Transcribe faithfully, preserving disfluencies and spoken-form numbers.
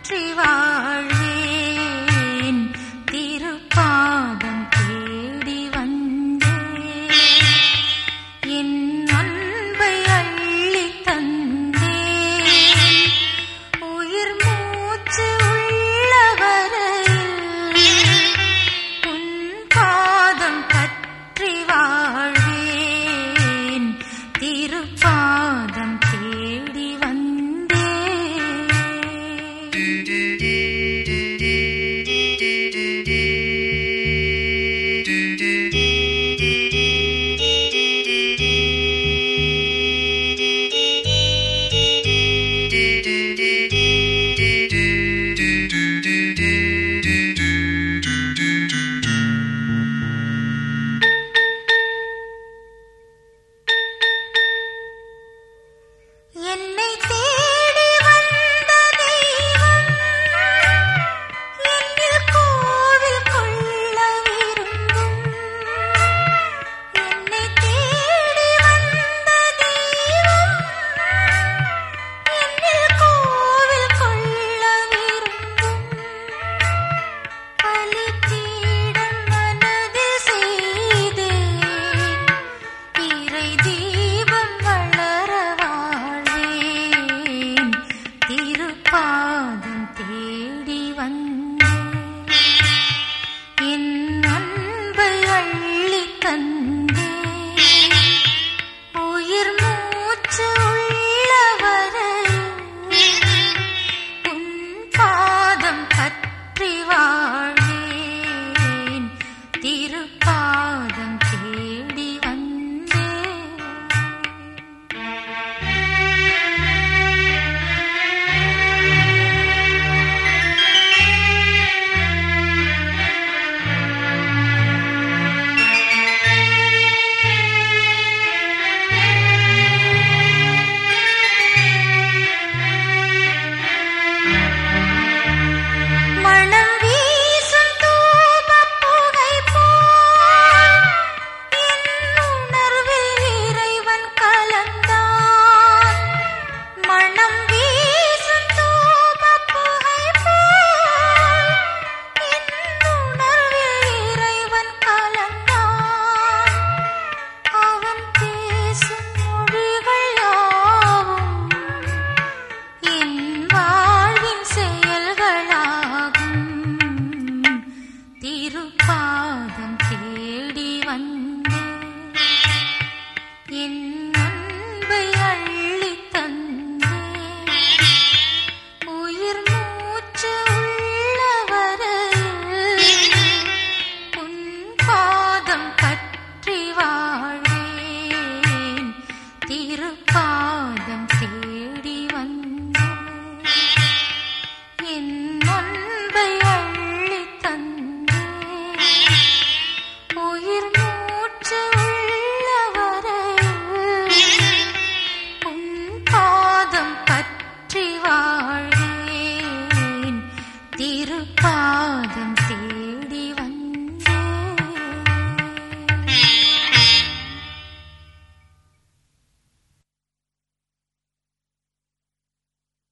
பற்றி வாழ்வேன் திருப்பாதம் தேடி வந்தேன் என் அன்பை அள்ளி தந்தேன் உயிர் மூச்சு உள்ளவரையில் உன் பாதம் பற்றி வாழ்வேன் திருப்பாதம் தேடி என்னை தேடி வந்த தெய்வம் என்னில் கோவில் கொள்ள விரும்பும் என்னை தேடி வந்த தெய்வம் என்னில் கோவில் கொள்ள விரும்பும் பலிபீடம் மனதில் செய்தேன் இறை தீபம் வளர வாழ்வேன் திருப்பாதம் தேடி வந்தேன் என் அன்பை அள்ளி தந்தேன் உயிர் மூச்சு உள்ளவரையில் உன் பாதம் பற்றி வாழ்வேன் திருப்பாதம் தேடி வந்தேன். மணம் வீசும் தூபப் புகை போல் என் உணர்வில் இறைவன் கலந்தான் மணம் வீசும் தூபப் புகை போல் என் உணர்வில் இறைவன் கலந்தான் அவன் பேசும் மொழிகள் யாவும் என் வாழ்வின் செயல்களாகும் திருப்பாதம் தேடி வந்தேன் என் அன்பை அள்ளி தந்தேன் உயிர் மூச்சு உள்ளவரையில் உன் பாதம் பற்றி வாழ்வேன் திருப்பாதம் தேடி